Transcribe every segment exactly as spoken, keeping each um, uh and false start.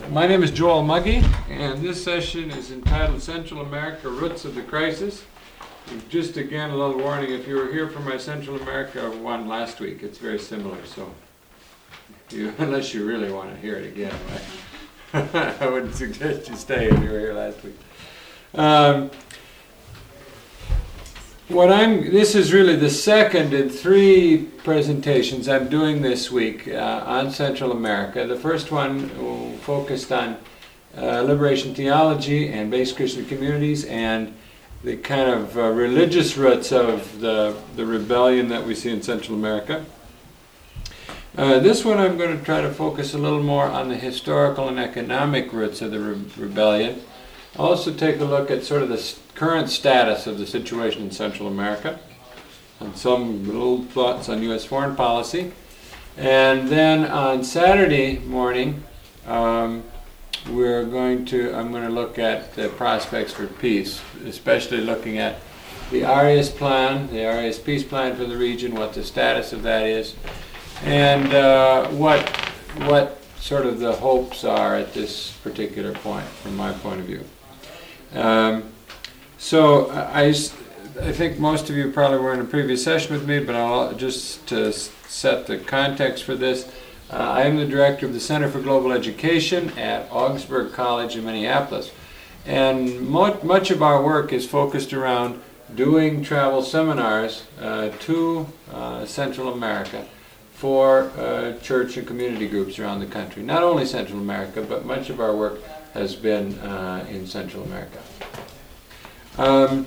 My name is Joel Muggy, and this session is entitled Central America, Roots of the Crisis. Just again, a little warning, if you were here for my Central America one last week, it's very similar, so you, unless you really want to hear it again, I, I wouldn't suggest you stay if you were here last week. Um, What I'm, this is really the second in three presentations I'm doing this week uh, on Central America. The first one uh, focused on uh, liberation theology and base Christian communities and the kind of uh, religious roots of the, the rebellion that we see in Central America. Uh, this one I'm going to try to focus a little more on the historical and economic roots of the re- rebellion. Also take a look at sort of the current status of the situation in Central America and some little thoughts on U S foreign policy. And then on Saturday morning, um, we're going to, I'm going to look at the prospects for peace, especially looking at the Arias plan, the Arias peace plan for the region, what the status of that is, and uh, what what sort of the hopes are at this particular point, from my point of view. Um, so I, I think most of you probably were in a previous session with me, but I'll just to set the context for this. Uh, I am the director of the Center for Global Education at Augsburg College in Minneapolis, and mo- much of our work is focused around doing travel seminars uh, to uh, Central America for uh, church and community groups around the country. Not only Central America, but much of our work has been uh, in Central America. Um,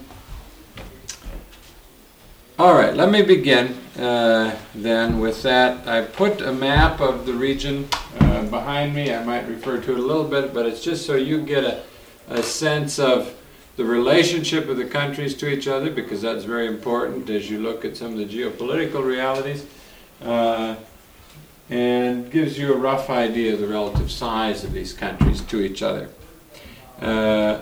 all right, let me begin uh, then with that. I put a map of the region uh, behind me. I might refer to it a little bit, but it's just so you get a, a sense of the relationship of the countries to each other, because that's very important as you look at some of the geopolitical realities. Uh, and gives you a rough idea of the relative size of these countries to each other. Uh,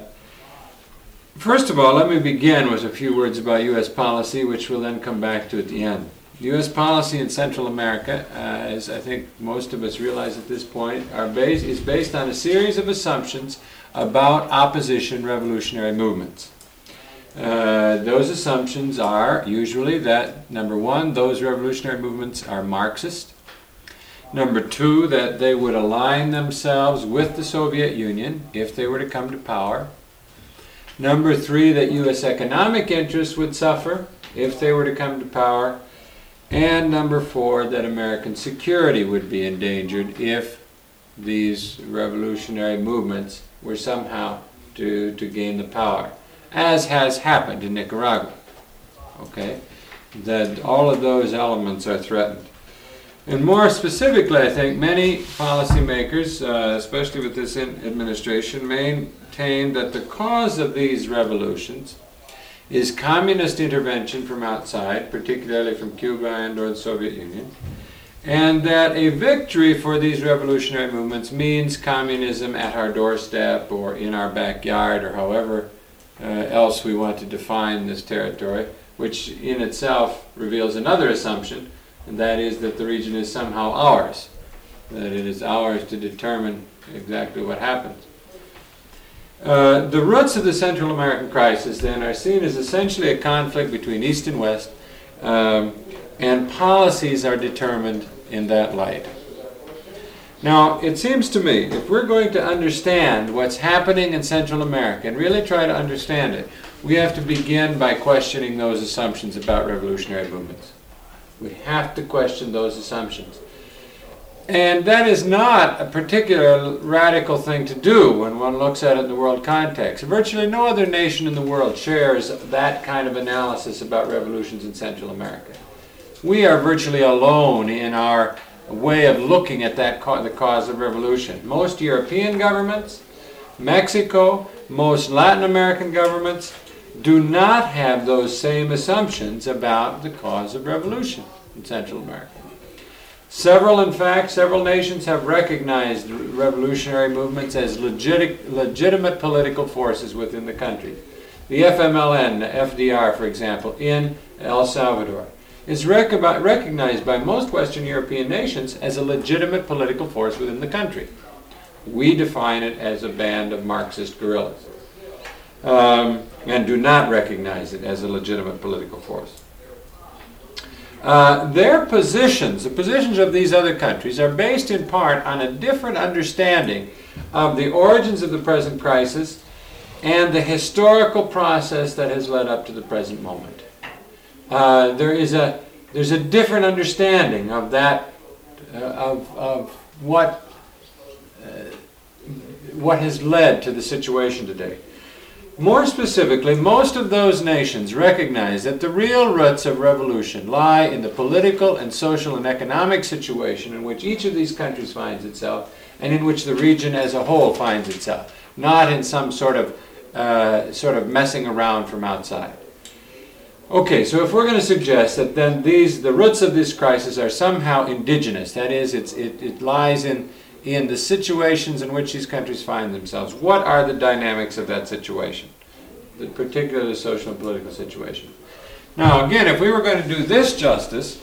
first of all, let me begin with a few words about U S policy, which we'll then come back to at the end. U S policy in Central America, uh, as I think most of us realize at this point, are based, is based on a series of assumptions about opposition revolutionary movements. Uh, those assumptions are usually that, number one, those revolutionary movements are Marxist. Number two, that they would align themselves with the Soviet Union if they were to come to power. Number three, that U S economic interests would suffer if they were to come to power. And number four, that American security would be endangered if these revolutionary movements were somehow to, to gain the power, as has happened in Nicaragua. Okay? That all of those elements are threatened. And more specifically, I think many policymakers, uh, especially with this in- administration, maintain that the cause of these revolutions is communist intervention from outside, particularly from Cuba and or the Soviet Union, and that a victory for these revolutionary movements means communism at our doorstep or in our backyard or however uh, else we want to define this territory, which in itself reveals another assumption, and that is that the region is somehow ours, that it is ours to determine exactly what happens. Uh, the roots of the Central American crisis, then, are seen as essentially a conflict between East and West, um, and policies are determined in that light. Now, it seems to me, if we're going to understand what's happening in Central America and really try to understand it, we have to begin by questioning those assumptions about revolutionary movements. We have to question those assumptions. And that is not a particular radical thing to do when one looks at it in the world context. Virtually no other nation in the world shares that kind of analysis about revolutions in Central America. We are virtually alone in our way of looking at that ca- the cause of revolution. Most European governments, Mexico, most Latin American governments do not have those same assumptions about the cause of revolution in Central America. Several, in fact, several nations have recognized revolutionary movements as legit, legitimate political forces within the country. The F M L N, the F D R, for example, in El Salvador, is rec- recognized by most Western European nations as a legitimate political force within the country. We define it as a band of Marxist guerrillas, um, and do not recognize it as a legitimate political force. Uh, their positions, the positions of these other countries, are based in part on a different understanding of the origins of the present crisis and the historical process that has led up to the present moment. Uh, there is a there's a different understanding of that, uh, of of what uh, what has led to the situation today. More specifically, most of those nations recognize that the real roots of revolution lie in the political and social and economic situation in which each of these countries finds itself, and in which the region as a whole finds itself, not in some sort of uh, sort of messing around from outside. Okay, so if we're going to suggest that then these the roots of this crisis are somehow indigenous, that is, it's, it, it lies in in the situations in which these countries find themselves, what are the dynamics of that situation, the particular social and political situation? Now, again, if we were going to do this justice,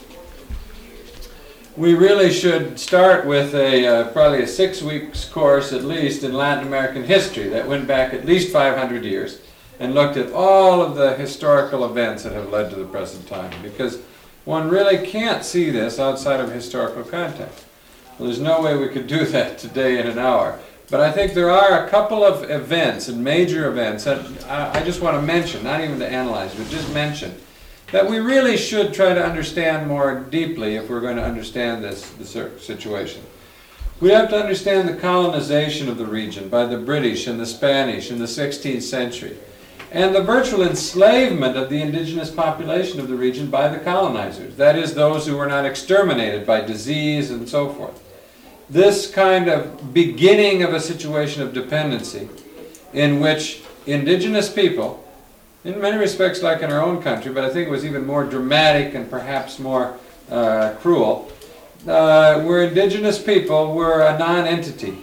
we really should start with a uh, probably a six weeks course at least in Latin American history that went back at least five hundred years and looked at all of the historical events that have led to the present time, because one really can't see this outside of historical context. Well, there's no way we could do that today in an hour. But I think there are a couple of events and major events that I, I just want to mention, not even to analyze, but just mention, that we really should try to understand more deeply if we're going to understand this, this situation. We have to understand the colonization of the region by the British and the Spanish in the sixteenth century, and the virtual enslavement of the indigenous population of the region by the colonizers, that is, those who were not exterminated by disease and so forth. This kind of beginning of a situation of dependency in which indigenous people, in many respects like in our own country, but I think it was even more dramatic and perhaps more uh, cruel, uh, where indigenous people were a non-entity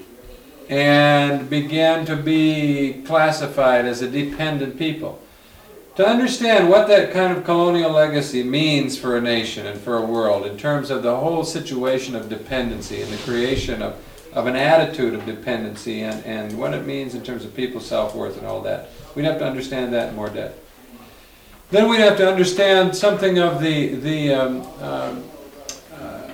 and began to be classified as a dependent people. To understand what that kind of colonial legacy means for a nation and for a world in terms of the whole situation of dependency and the creation of, of an attitude of dependency and, and what it means in terms of people's self-worth and all that, we'd have to understand that in more depth. Then we'd have to understand something of the, the um, um, uh,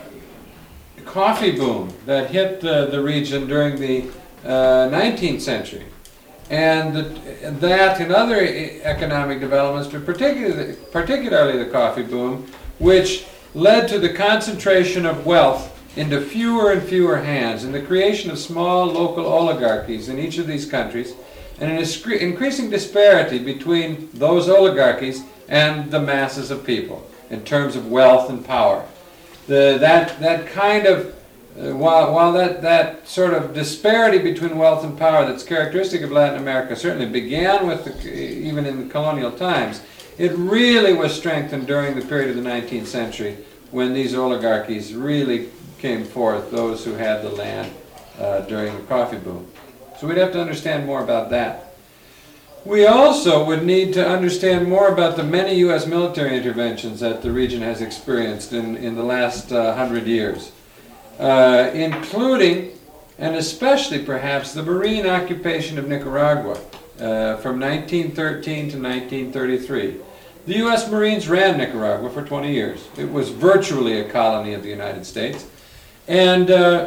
coffee boom that hit the, the region during the uh, nineteenth century. And that, that and other economic developments, but particularly, particularly the coffee boom, which led to the concentration of wealth into fewer and fewer hands and the creation of small local oligarchies in each of these countries, and an increasing disparity between those oligarchies and the masses of people in terms of wealth and power. The, that, that kind of Uh, while while that, that sort of disparity between wealth and power that's characteristic of Latin America certainly began with the, even in the colonial times, it really was strengthened during the period of the nineteenth century when these oligarchies really came forth, those who had the land uh, during the coffee boom. So we'd have to understand more about that. We also would need to understand more about the many U S military interventions that the region has experienced in, in the last uh, hundred years. Uh, including, and especially perhaps, the Marine occupation of Nicaragua uh, from nineteen thirteen to nineteen thirty-three. The U S Marines ran Nicaragua for twenty years. It was virtually a colony of the United States. And, uh,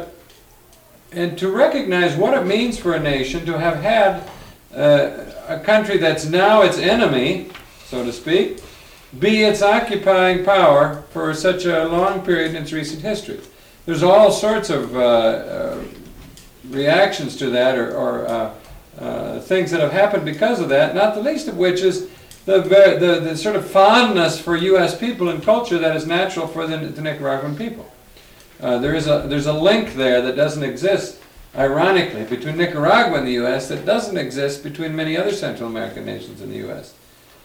and to recognize what it means for a nation to have had uh, a country that's now its enemy, so to speak, be its occupying power for such a long period in its recent history. There's all sorts of uh, uh, reactions to that, or, or uh, uh, things that have happened because of that, not the least of which is the, the, the sort of fondness for U S people and culture that is natural for the, the Nicaraguan people. Uh, there is a, there's a link there that doesn't exist, ironically, between Nicaragua and the U S that doesn't exist between many other Central American nations and the U S.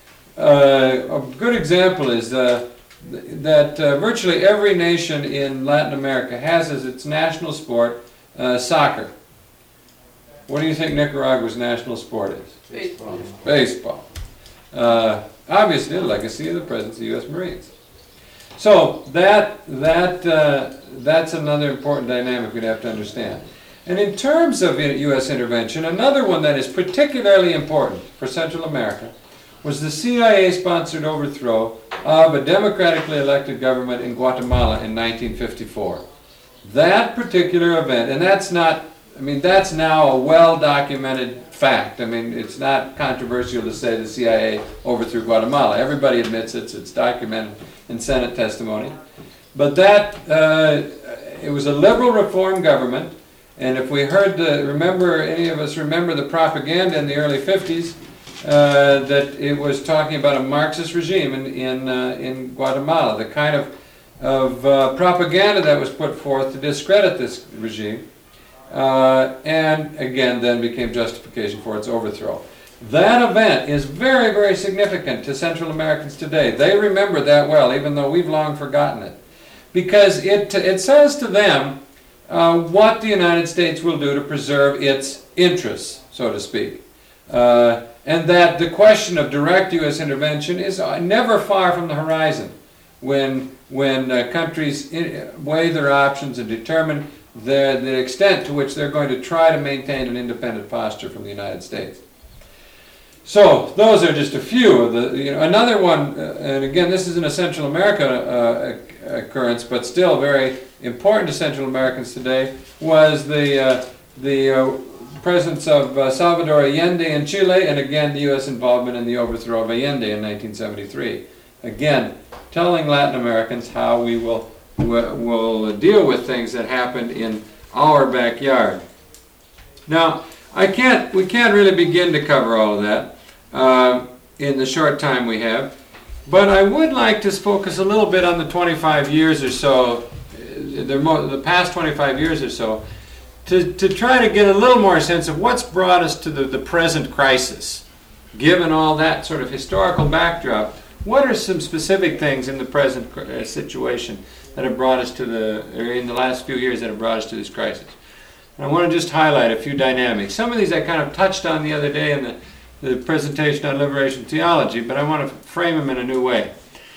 Uh, a good example is uh, that uh, virtually every nation in Latin America has as its national sport uh, soccer. What do you think Nicaragua's national sport is? Baseball. Baseball. Uh, obviously a legacy of the presence of U S Marines. So that, that, uh, that's another important dynamic we'd have to understand. And in terms of U S intervention, another one that is particularly important for Central America was the C I A-sponsored overthrow of a democratically elected government in Guatemala in nineteen fifty-four. That particular event, and that's not, I mean, that's now a well-documented fact. I mean, it's not controversial to say the C I A overthrew Guatemala. Everybody admits it. It's documented in Senate testimony. But that, uh, it was a liberal reform government, and if we heard the, remember, any of us remember the propaganda in the early fifties, uh, that it was talking about a Marxist regime in, in, uh, in Guatemala, the kind of, of uh, propaganda that was put forth to discredit this regime. Uh, and again, then became justification for its overthrow. That event is very, very significant to Central Americans today. They remember that well, even though we've long forgotten it. Because it, it says to them uh, what the United States will do to preserve its interests, so to speak. Uh, and that the question of direct U S intervention is never far from the horizon when, when uh, countries in, weigh their options and determine The, the extent to which they're going to try to maintain an independent posture from the United States. So those are just a few of the, you know, another one, uh, and again this isn't a Central America uh, occurrence, but still very important to Central Americans today, was the, uh, the uh, presence of uh, Salvador Allende in Chile, and again the U S involvement in the overthrow of Allende in nineteen seventy-three. Again, telling Latin Americans how we will will deal with things that happened in our backyard. Now, I can't, we can't really begin to cover all of that uh, in the short time we have, but I would like to focus a little bit on the twenty-five years or so, the, mo the past twenty-five years or so, to, to try to get a little more sense of what's brought us to the, the present crisis. Given all that sort of historical backdrop, what are some specific things in the present uh, situation that have brought us to the, or in the last few years that have brought us to this crisis? And I want to just highlight a few dynamics. Some of these I kind of touched on the other day in the, the presentation on liberation theology, but I want to frame them in a new way.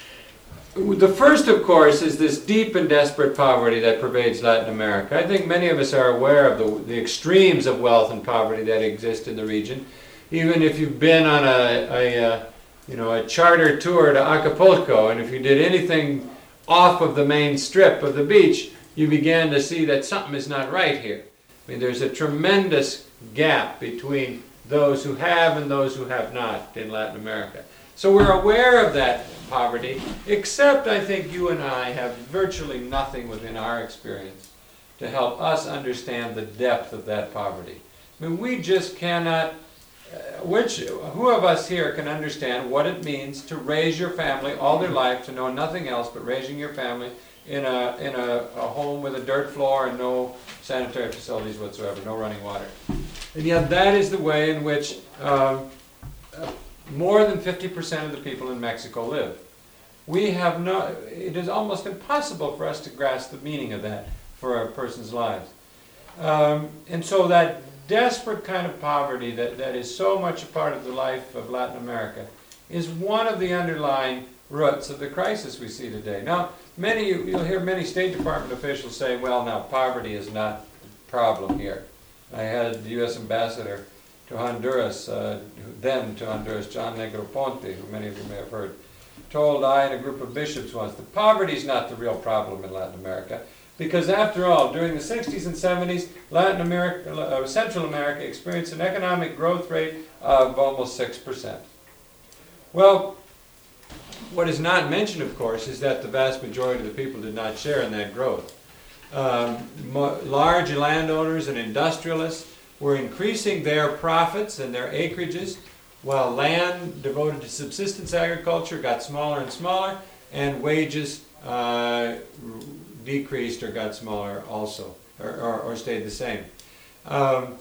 The first, of course, is this deep and desperate poverty that pervades Latin America. I think many of us are aware of the, the extremes of wealth and poverty that exist in the region. Even if you've been on a, a, a you know, a charter tour to Acapulco, and if you did anything off of the main strip of the beach, you began to see that something is not right here. I mean, there's a tremendous gap between those who have and those who have not in Latin America. So we're aware of that poverty, except I think you and I have virtually nothing within our experience to help us understand the depth of that poverty. I mean, we just cannot, uh, which, who of us here can understand what it means to raise your family all their life, to know nothing else but raising your family in a, in a, a home with a dirt floor and no sanitary facilities whatsoever, no running water. And yet that is the way in which um, uh, more than fifty percent of the people in Mexico live. We have no, it is almost impossible for us to grasp the meaning of that for a person's lives. Um, and so that desperate kind of poverty that, that is so much a part of the life of Latin America is one of the underlying roots of the crisis we see today. Now, many, you'll hear many State Department officials say, well, now, poverty is not the problem here. I had the U S ambassador to Honduras, uh, then to Honduras, John Negroponte, who many of you may have heard, told I and a group of bishops once that poverty is not the real problem in Latin America, because after all, during the sixties and seventies, Latin America, uh, Central America experienced an economic growth rate of almost six percent. Well, what is not mentioned, of course, is that the vast majority of the people did not share in that growth. Um, large landowners and industrialists were increasing their profits and their acreages, while land devoted to subsistence agriculture got smaller and smaller, and wages uh, decreased or got smaller also, or, or, or stayed the same. Um,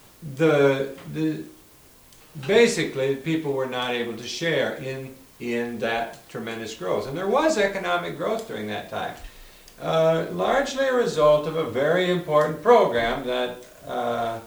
the, the, basically, people were not able to share in, in that tremendous growth. And there was economic growth during that time, uh, largely a result of a very important program that uh,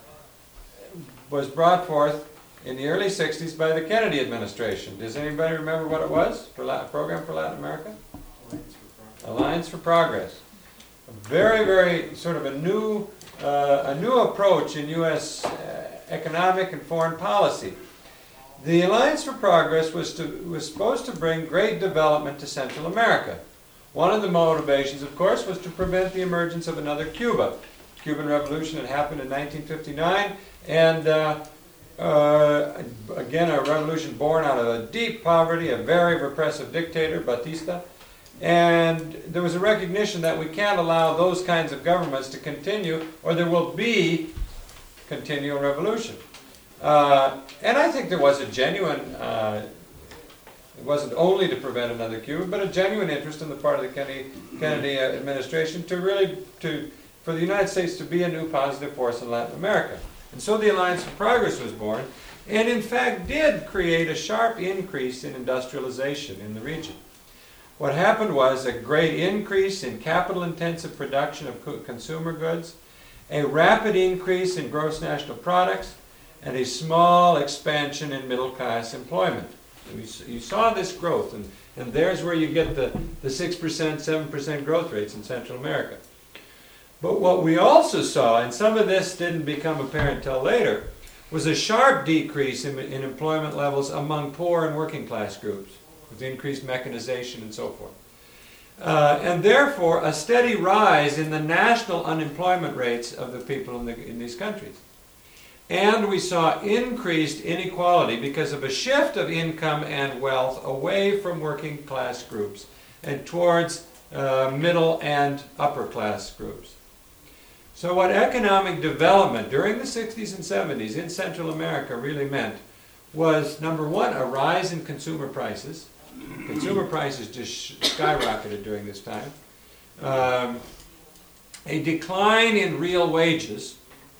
was brought forth in the early sixties by the Kennedy administration. Does anybody remember what it was? For Latin, program for Latin America? Alliance for Progress. Alliance for Progress. A very, very sort of a new uh, a new approach in U S uh, economic and foreign policy. The Alliance for Progress was, to, was supposed to bring great development to Central America. One of the motivations, of course, was to prevent the emergence of another Cuba. The Cuban Revolution had happened in nineteen fifty-nine, and uh, uh, again, a revolution born out of a deep poverty, a very repressive dictator, Batista. And there was a recognition that we can't allow those kinds of governments to continue, or there will be continual revolution. Uh, and I think there was a genuine, uh, it wasn't only to prevent another Cuba, but a genuine interest on the part of the Kennedy, Kennedy uh, administration to really, to, for the United States to be a new positive force in Latin America. And so the Alliance for Progress was born, and in fact did create a sharp increase in industrialization in the region. What happened was a great increase in capital-intensive production of co- consumer goods, a rapid increase in gross national products, and a small expansion in middle-class employment. You, you saw this growth, and, and there's where you get the, the six percent, seven percent growth rates in Central America. But what we also saw, and some of this didn't become apparent till later, was a sharp decrease in, in employment levels among poor and working class groups, with increased mechanization and so forth. Uh, and therefore, a steady rise in the national unemployment rates of the people in, the, in these countries. And we saw increased inequality because of a shift of income and wealth away from working class groups and towards uh, middle and upper class groups. So what economic development during the sixties and seventies in Central America really meant was, number one, a rise in consumer prices. Consumer prices just skyrocketed during this time. Um, a decline in real wages,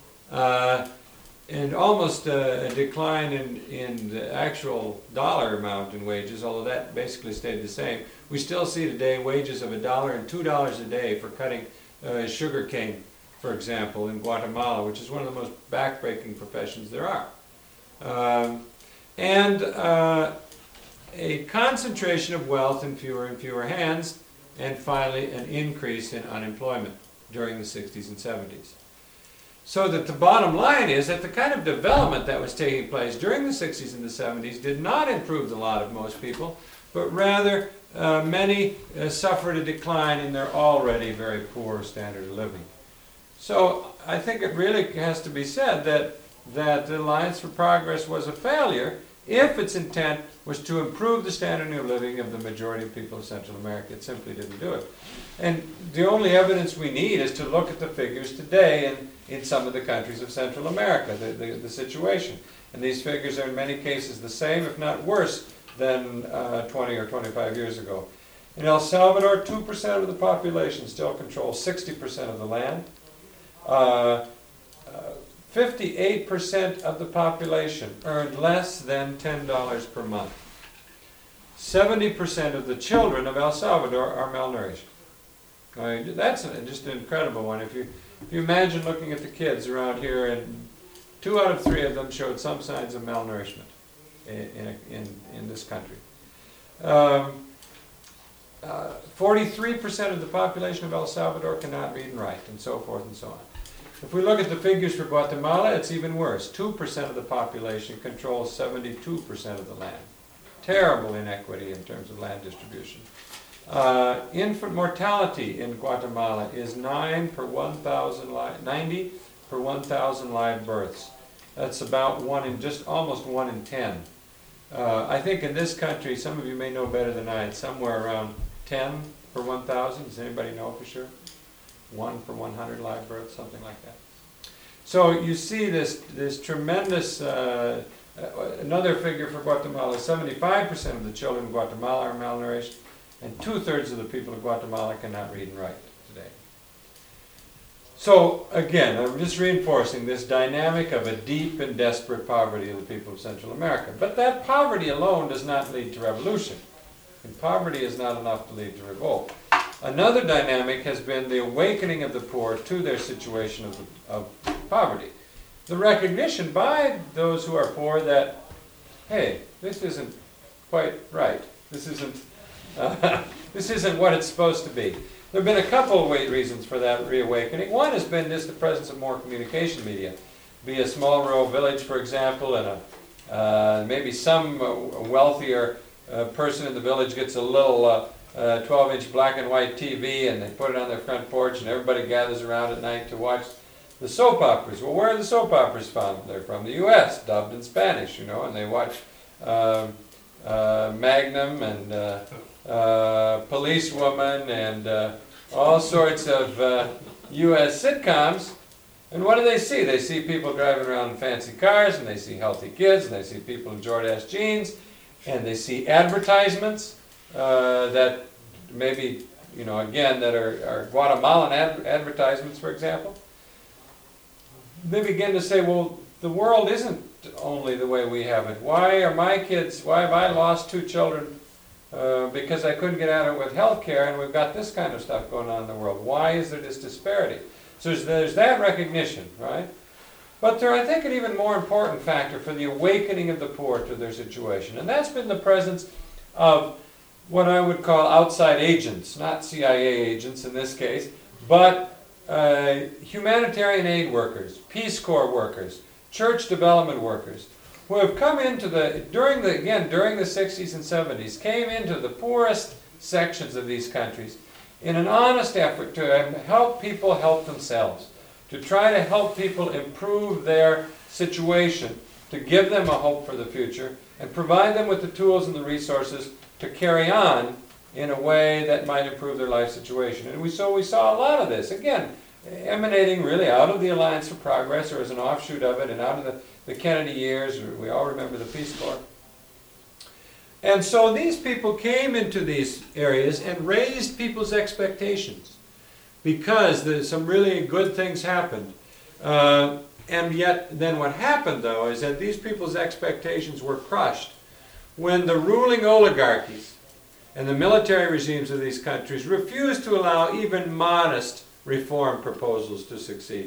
uh, and almost a, a decline in, in the actual dollar amount in wages, although that basically stayed the same. We still see today wages of a dollar and two dollars a day for cutting uh, sugar cane, for example, in Guatemala, which is one of the most backbreaking professions there are. Um, and uh, a concentration of wealth in fewer and fewer hands, and finally an increase in unemployment during the sixties and seventies. So that the bottom line is that the kind of development that was taking place during the sixties and the seventies did not improve the lot of most people, but rather uh, many uh, suffered a decline in their already very poor standard of living. So I think it really has to be said that, that the Alliance for Progress was a failure if its intent was to improve the standard of living of the majority of people of Central America. It simply didn't do it. And the only evidence we need is to look at the figures today in, in some of the countries of Central America, the, the, the situation. And these figures are in many cases the same, if not worse, than uh, twenty or twenty-five years ago. In El Salvador, two percent of the population still controls sixty percent of the land. Uh, uh, fifty-eight percent of the population earn less than ten dollars per month. seventy percent of the children of El Salvador are malnourished. I mean, that's a, just an incredible one. If you, if you imagine looking at the kids around here, and two out of three of them showed some signs of malnourishment in, in, in, in this country. Um, uh, forty-three percent of the population of El Salvador cannot read and write, and so forth and so on. If we look at the figures for Guatemala, it's even worse. two percent of the population controls seventy-two percent of the land. Terrible inequity in terms of land distribution. Uh, infant mortality in Guatemala is nine per one thousand li- ninety per one thousand live births. That's about one in, just almost one in ten. Uh, I think in this country, some of you may know better than I, it's somewhere around ten per one thousand. Does anybody know for sure? one per one hundred live births, something like that. So you see this, this tremendous, uh, uh, another figure for Guatemala, seventy-five percent of the children in Guatemala are malnourished, and two-thirds of the people of Guatemala cannot read and write today. So again, I'm just reinforcing this dynamic of a deep and desperate poverty of the people of Central America. But that poverty alone does not lead to revolution. And poverty is not enough to lead to revolt. Another dynamic has been the awakening of the poor to their situation of, of poverty. The recognition by those who are poor that, hey, this isn't quite right. This isn't, uh, this isn't what it's supposed to be. There have been a couple of weight reasons for that reawakening. One has been just the presence of more communication media. Be a small rural village, for example, and a, uh, maybe some uh, wealthier uh, person in the village gets a little uh, uh, twelve inch black and white T V, and they put it on their front porch, and everybody gathers around at night to watch the soap operas. Well, where are the soap operas from? They're from the U S, dubbed in Spanish, you know, and they watch uh, uh, Magnum and uh, uh, Policewoman and uh, all sorts of uh, U S sitcoms. And what do they see? They see people driving around in fancy cars, and they see healthy kids, and they see people in Jordache jeans, and they see advertisements uh, that maybe, you know, again, that are, are Guatemalan ad advertisements, for example. They begin to say, well, the world isn't only the way we have it. Why are my kids, why have I lost two children uh, because I couldn't get at it with health care, and we've got this kind of stuff going on in the world? Why is there this disparity? So there's, there's that recognition, right? But there, I think, an even more important factor for the awakening of the poor to their situation, and that's been the presence of what I would call outside agents, not C I A agents in this case, but uh, humanitarian aid workers, Peace Corps workers, church development workers, who have come into the, during the, again, during the sixties and seventies, came into the poorest sections of these countries in an honest effort to help people help themselves, to try to help people improve their situation, to give them a hope for the future, and provide them with the tools and the resources to carry on in a way that might improve their life situation. And we, so we saw a lot of this, again, emanating really out of the Alliance for Progress, or as an offshoot of it, and out of the, the Kennedy years. We all remember the Peace Corps. And so these people came into these areas and raised people's expectations, because the, some really good things happened. Uh, and yet, then what happened, though, is that these people's expectations were crushed when the ruling oligarchies and the military regimes of these countries refused to allow even modest reform proposals to succeed.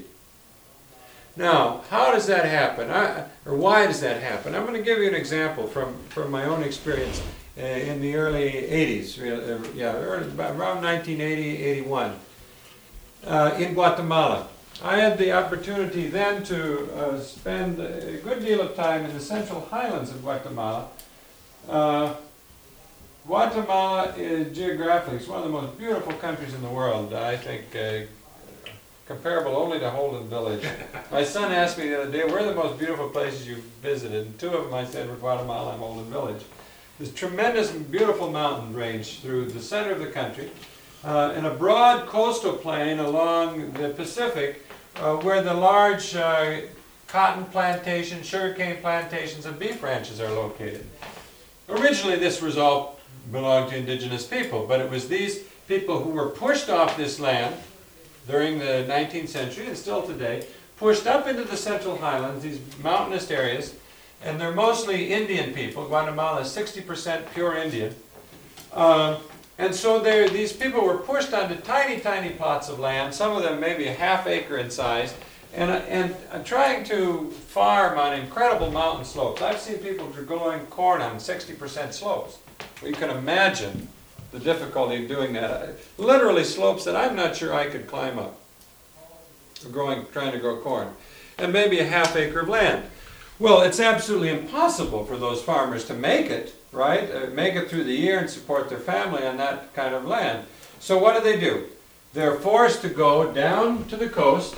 Now, how does that happen? I, or why does that happen? I'm going to give you an example from, from my own experience uh, in the early eighties, uh, yeah, early, around nineteen eighty, eighty-one, uh, in Guatemala. I had the opportunity then to uh, spend a good deal of time in the central highlands of Guatemala. Uh, Guatemala is geographically, it's one of the most beautiful countries in the world, I think. Uh, comparable only to Holden Village. My son asked me the other day, where are the most beautiful places you've visited? And two of them I said were Guatemala and Holden Village. This tremendous, beautiful mountain range through the center of the country, uh, and a broad coastal plain along the Pacific, uh, where the large uh, cotton plantations, sugarcane plantations, and beef ranches are located. Originally, this was all belonged to indigenous people, but it was these people who were pushed off this land during the nineteenth century, and still today, pushed up into the Central Highlands, these mountainous areas, and they're mostly Indian people. Guatemala is sixty percent pure Indian. Uh, and so these people were pushed onto tiny, tiny plots of land, some of them maybe a half acre in size, and, and uh, trying to farm on incredible mountain slopes. I've seen people growing corn on sixty percent slopes. Well, you can imagine the difficulty of doing that. Literally slopes that I'm not sure I could climb up, growing, trying to grow corn, and maybe a half acre of land. Well, it's absolutely impossible for those farmers to make it, right? Uh, make it through the year and support their family on that kind of land. So what do they do? They're forced to go down to the coast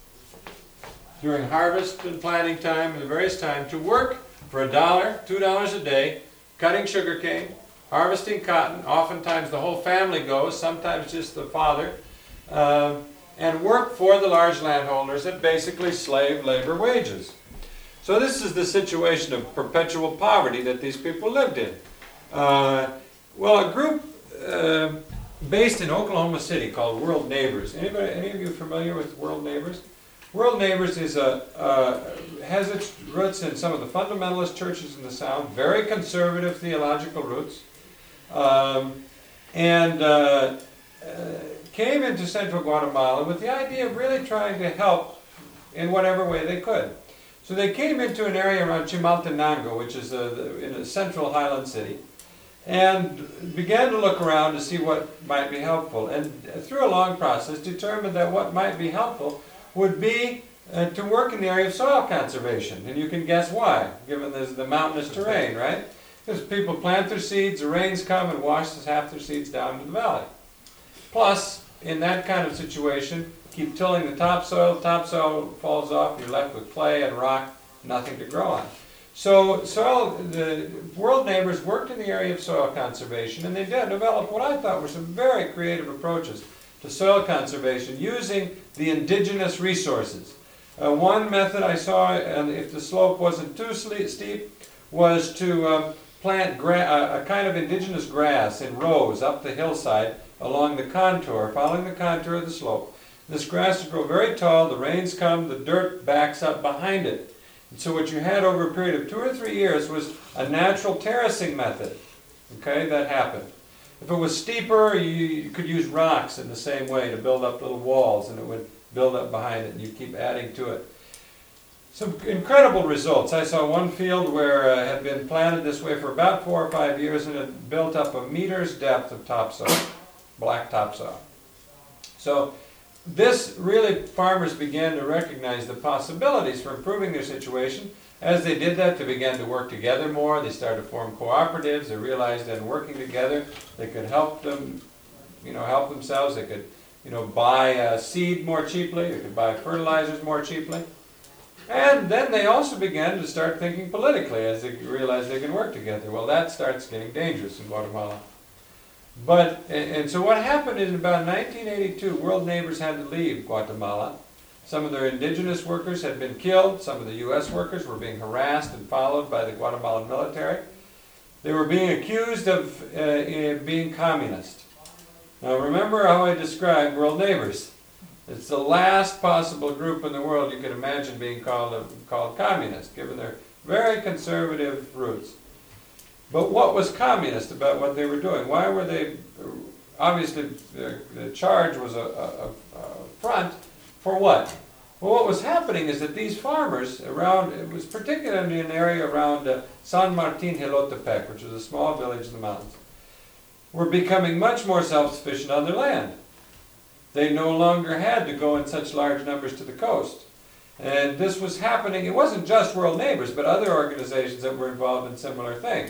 during harvest and planting time and the various times to work for a dollar, two dollars a day, cutting sugarcane, harvesting cotton. Oftentimes the whole family goes, sometimes just the father, uh, and work for the large landholders at basically slave labor wages. So this is the situation of perpetual poverty that these people lived in. Uh, well, a group uh, based in Oklahoma City called World Neighbors. Anybody, any of you familiar with World Neighbors? World Neighbors is a, uh, has its roots in some of the fundamentalist churches in the South, very conservative theological roots. Um, and uh, uh, came into central Guatemala with the idea of really trying to help in whatever way they could. So they came into an area around Chimaltenango, which is a, in a central highland city, and began to look around to see what might be helpful. And through a long process, determined that what might be helpful would be uh, to work in the area of soil conservation. And you can guess why, given the, the mountainous terrain, right? Because people plant their seeds, the rains come and washes half their seeds down to the valley. Plus, in that kind of situation, keep tilling the topsoil, topsoil falls off, you're left with clay and rock, nothing to grow on. So soil, the World Neighbors worked in the area of soil conservation, and they did develop what I thought were some very creative approaches to soil conservation using the indigenous resources. Uh, one method I saw, and if the slope wasn't too steep, was to uh, plant gra a, a kind of indigenous grass in rows up the hillside along the contour, following the contour of the slope. This grass would grow very tall, the rains come, the dirt backs up behind it. And so what you had over a period of two or three years was a natural terracing method, okay, that happened. If it was steeper, you, you could use rocks in the same way to build up little walls, and it would build up behind it, and you keep adding to it. Some incredible results. I saw one field where it uh, had been planted this way for about four or five years, and it built up a meter's depth of topsoil, black topsoil. So this really, farmers began to recognize the possibilities for improving their situation. As they did that, they began to work together more. They started to form cooperatives. They realized that in working together, they could help them, you know, help themselves. They could, you know, buy uh, seed more cheaply. They could buy fertilizers more cheaply. And then they also began to start thinking politically as they realized they can work together. Well, that starts getting dangerous in Guatemala. But, and, and so what happened is in about nineteen eighty-two, World Neighbors had to leave Guatemala. Some of their indigenous workers had been killed. Some of the U S workers were being harassed and followed by the Guatemalan military. They were being accused of uh, being communist. Now remember how I described World Neighbors. It's the last possible group in the world you could imagine being called, uh, called communist, given their very conservative roots. But what was communist about what they were doing? Why were they, obviously the, the charge was a, a, a front for what? Well, what was happening is that these farmers around, it was particularly in an area around uh, San Martin Jilotepec, which was a small village in the mountains, were becoming much more self-sufficient on their land. They no longer had to go in such large numbers to the coast. And this was happening, it wasn't just World Neighbors, but other organizations that were involved in similar things.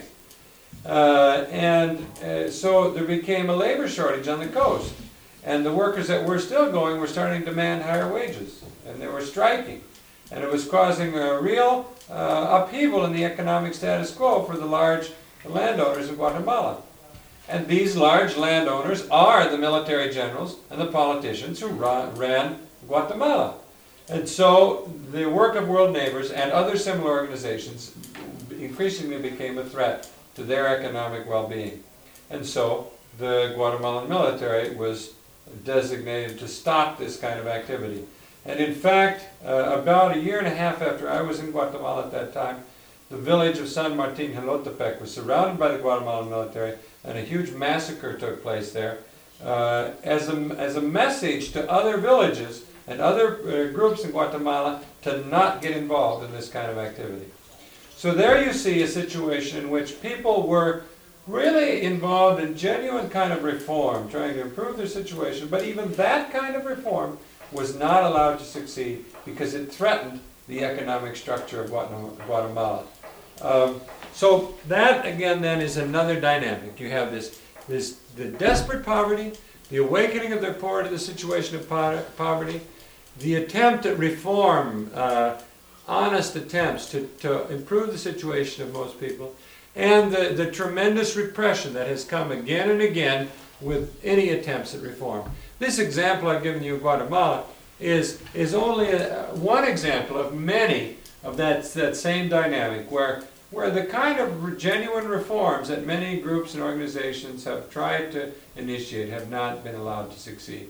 Uh, and uh, so there became a labor shortage on the coast. And the workers that were still going were starting to demand higher wages. And they were striking. And it was causing a real uh, upheaval in the economic status quo for the large landowners of Guatemala. And these large landowners are the military generals and the politicians who ran Guatemala. And so the work of World Neighbors and other similar organizations increasingly became a threat to their economic well-being. And so the Guatemalan military was designated to stop this kind of activity. And in fact, uh, about a year and a half after I was in Guatemala at that time, the village of San Martin Jilotepec was surrounded by the Guatemalan military, and a huge massacre took place there uh, as, a, as a message to other villages and other uh, groups in Guatemala to not get involved in this kind of activity. So there you see a situation in which people were really involved in genuine kind of reform, trying to improve their situation, but even that kind of reform was not allowed to succeed because it threatened the economic structure of Guatemala. Um, so that again then is another dynamic. You have this, this the desperate poverty, the awakening of the poor to the situation of po poverty, the attempt at reform, uh, honest attempts to, to improve the situation of most people, and the, the tremendous repression that has come again and again with any attempts at reform. This example I've given you of Guatemala is, is only a, one example of many of that, that same dynamic where, where the kind of genuine reforms that many groups and organizations have tried to initiate have not been allowed to succeed.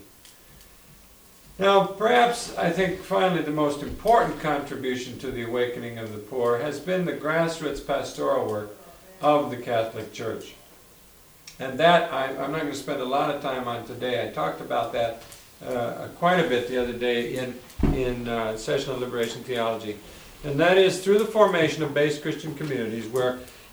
Now, perhaps I think finally the most important contribution to the awakening of the poor has been the grassroots pastoral work of the Catholic Church. And that I, I'm not going to spend a lot of time on today. I talked about that uh, quite a bit the other day in, in uh, Sessional Liberation Theology. And that is through the formation of base Christian communities where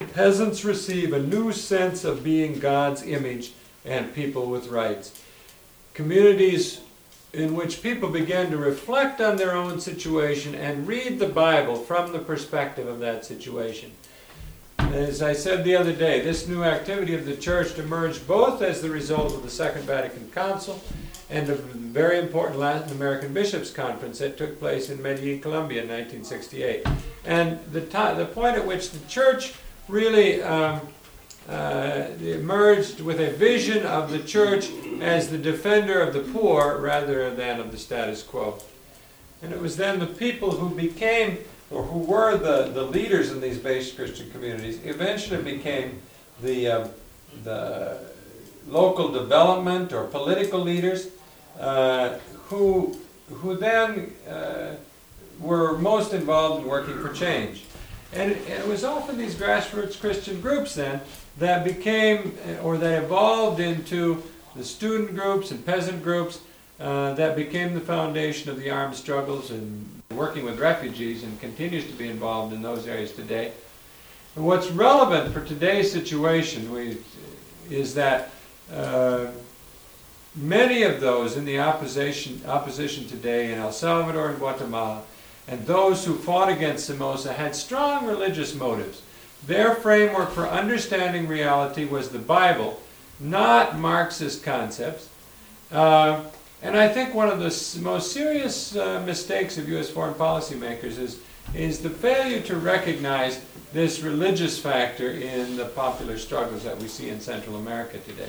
Peasants receive a new sense of being God's image and people with rights. Communities in which people began to reflect on their own situation and read the Bible from the perspective of that situation. As I said the other day, this new activity of the church emerged both as the result of the Second Vatican Council and a very important Latin American Bishops' Conference that took place in Medellin, Colombia in nineteen sixty-eight. And the, t- the point at which the church really um, uh, emerged with a vision of the church as the defender of the poor rather than of the status quo. And it was then the people who became, or who were the, the leaders in these base Christian communities, eventually became the, uh, the local development or political leaders uh, who, who then uh, were most involved in working for change. And it, it was often these grassroots Christian groups then that became, or that evolved into the student groups and peasant groups uh, that became the foundation of the armed struggles and working with refugees, and continues to be involved in those areas today. And what's relevant for today's situation we, is that uh, many of those in the opposition, opposition today in El Salvador and Guatemala, and those who fought against Somoza, had strong religious motives. Their framework for understanding reality was the Bible, not Marxist concepts. Uh, and I think one of the s- most serious uh, mistakes of U S foreign policy makers is, is the failure to recognize this religious factor in the popular struggles that we see in Central America today.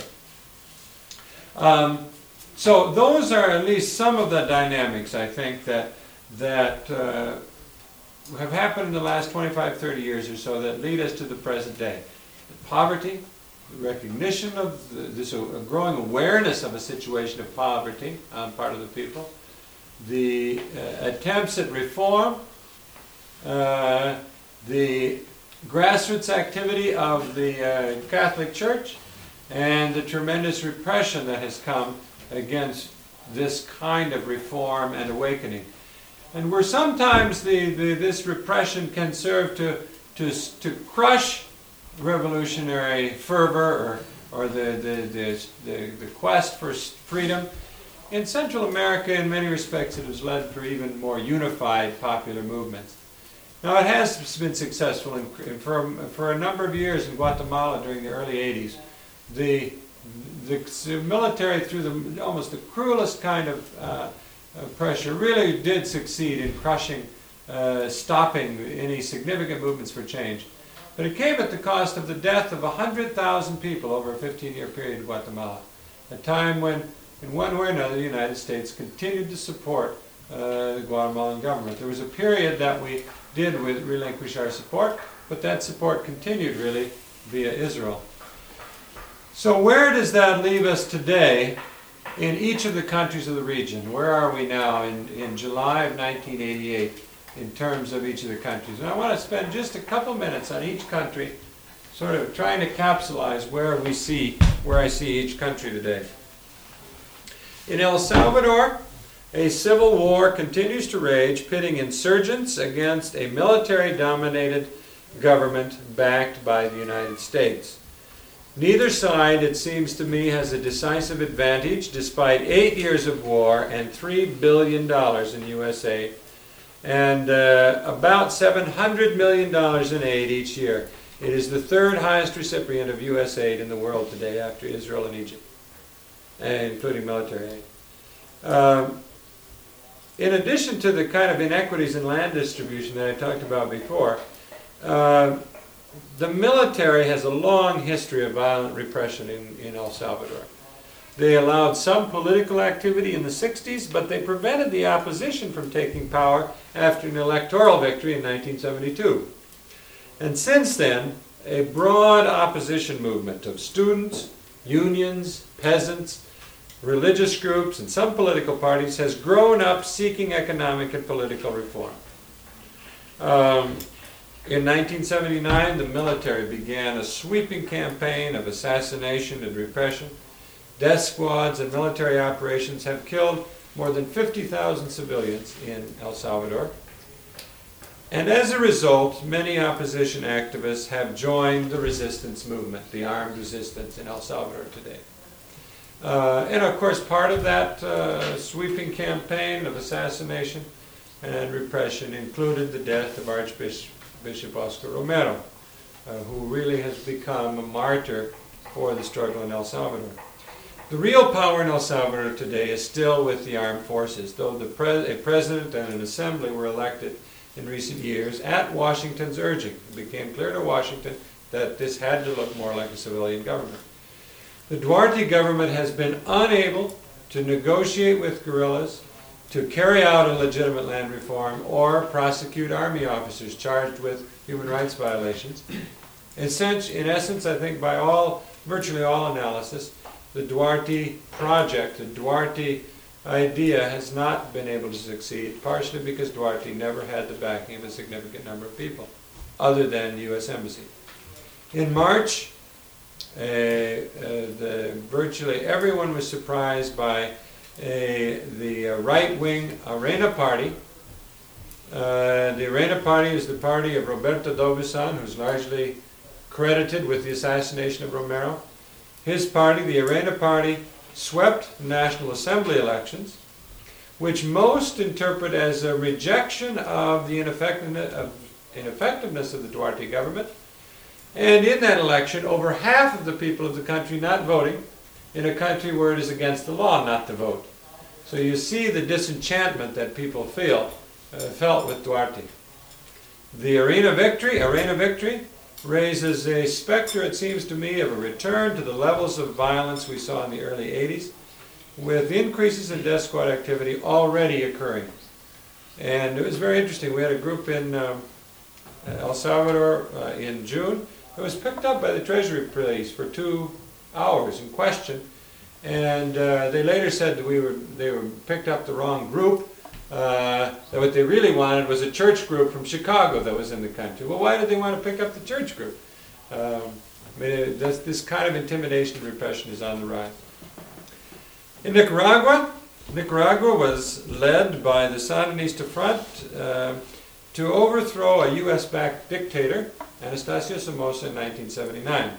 Um, so those are at least some of the dynamics, I think, that that uh, have happened in the last twenty-five, thirty years or so that lead us to the present day. The poverty, the recognition of the, this a, a growing awareness of a situation of poverty on part of the people, the uh, attempts at reform, uh, the grassroots activity of the uh, Catholic Church, and the tremendous repression that has come against this kind of reform and awakening. And where sometimes the, the, this repression can serve to, to, to crush revolutionary fervor or, or the, the, the, the, the quest for freedom, in Central America, in many respects, it has led for even more unified popular movements. Now, it has been successful in, for, for a number of years in Guatemala during the early eighties. The, the military, through the, almost the cruelest kind of uh, Uh, pressure, really did succeed in crushing, uh, stopping any significant movements for change. But it came at the cost of the death of one hundred thousand people over a fifteen-year period in Guatemala, a time when, in one way or another, the United States continued to support uh, the Guatemalan government. There was a period that we did with relinquish our support, but that support continued really via Israel. So where does that leave us today in each of the countries of the region? Where are we now in, in July of nineteen eighty-eight in terms of each of the countries? And I want to spend just a couple minutes on each country, sort of trying to capsulize where we see, where I see each country today. In El Salvador, a civil war continues to rage, pitting insurgents against a military-dominated government backed by the United States. Neither side, it seems to me, has a decisive advantage despite eight years of war and three billion dollars in U S aid and uh, about seven hundred million dollars in aid each year. It is the third highest recipient of U S aid in the world today after Israel and Egypt, including military aid. Um, in addition to the kind of inequities in land distribution that I talked about before, uh, the military has a long history of violent repression in, in El Salvador. They allowed some political activity in the sixties, but they prevented the opposition from taking power after an electoral victory in nineteen seventy-two. And since then, a broad opposition movement of students, unions, peasants, religious groups, and some political parties has grown up seeking economic and political reform. Um, In nineteen seventy-nine, the military began a sweeping campaign of assassination and repression. Death squads and military operations have killed more than fifty thousand civilians in El Salvador. And as a result, many opposition activists have joined the resistance movement, the armed resistance in El Salvador today. Uh, and of course, part of that uh, sweeping campaign of assassination and repression included the death of Archbishop Bishop Oscar Romero, uh, who really has become a martyr for the struggle in El Salvador. The real power in El Salvador today is still with the armed forces, though the pre- a president and an assembly were elected in recent years at Washington's urging. It became clear to Washington that this had to look more like a civilian government. The Duarte government has been unable to negotiate with guerrillas, to carry out a legitimate land reform, or prosecute army officers charged with human rights violations. In essence, in essence, I think by all, virtually all analysis, the Duarte project, the Duarte idea has not been able to succeed, partially because Duarte never had the backing of a significant number of people, other than the U S Embassy. In March, uh, uh, the, virtually everyone was surprised by a, the uh, right-wing Arena Party. Uh, the Arena Party is the party of Roberto D'Aubuisson, who's largely credited with the assassination of Romero. His party, the Arena Party, swept the National Assembly elections, which most interpret as a rejection of the ineffectiveness of, ineffectiveness of the Duarte government. And in that election, over half of the people of the country not voting, in a country where it is against the law not to vote. So you see the disenchantment that people feel, uh, felt with Duarte. The Arena victory, Arena victory, raises a specter, it seems to me, of a return to the levels of violence we saw in the early eighties, with increases in death squad activity already occurring. And it was very interesting. We had a group in um, El Salvador uh, in June. It was picked up by the Treasury Police for two hours and questioned. And uh, they later said that we were they were picked up the wrong group. Uh, that what they really wanted was a church group from Chicago that was in the country. Well, why did they want to pick up the church group? Um, I mean, this, this kind of intimidation and repression is on the rise. In Nicaragua, Nicaragua was led by the Sandinista Front uh, to overthrow a U S-backed dictator, Anastasio Somoza, in nineteen seventy-nine.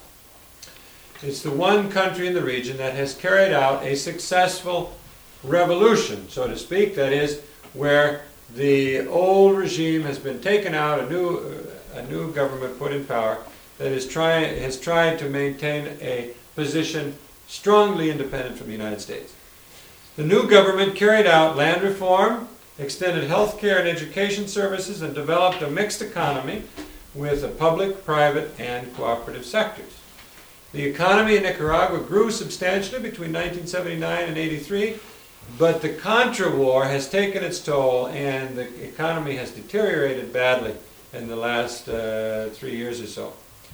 It's the one country in the region that has carried out a successful revolution, so to speak, that is, where the old regime has been taken out, a new, uh, a new government put in power that is trying, has tried to maintain a position strongly independent from the United States. The new government carried out land reform, extended health care and education services, and developed a mixed economy with a public, private, and cooperative sectors. The economy in Nicaragua grew substantially between nineteen seventy-nine and eighty-three, but the Contra War has taken its toll, and the economy has deteriorated badly in the last uh, three years or so.